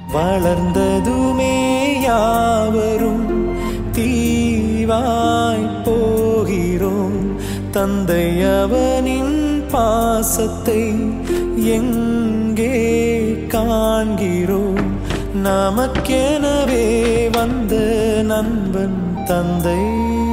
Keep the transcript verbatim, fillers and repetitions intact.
வளர்ந்ததுமே யாவரும் தீவாய் போகிறோம். தந்தை அவனின் பாசத்தை எங்கே காண்கிறோம்? நமக்கெனவே வந்த நண்பன் தந்தை.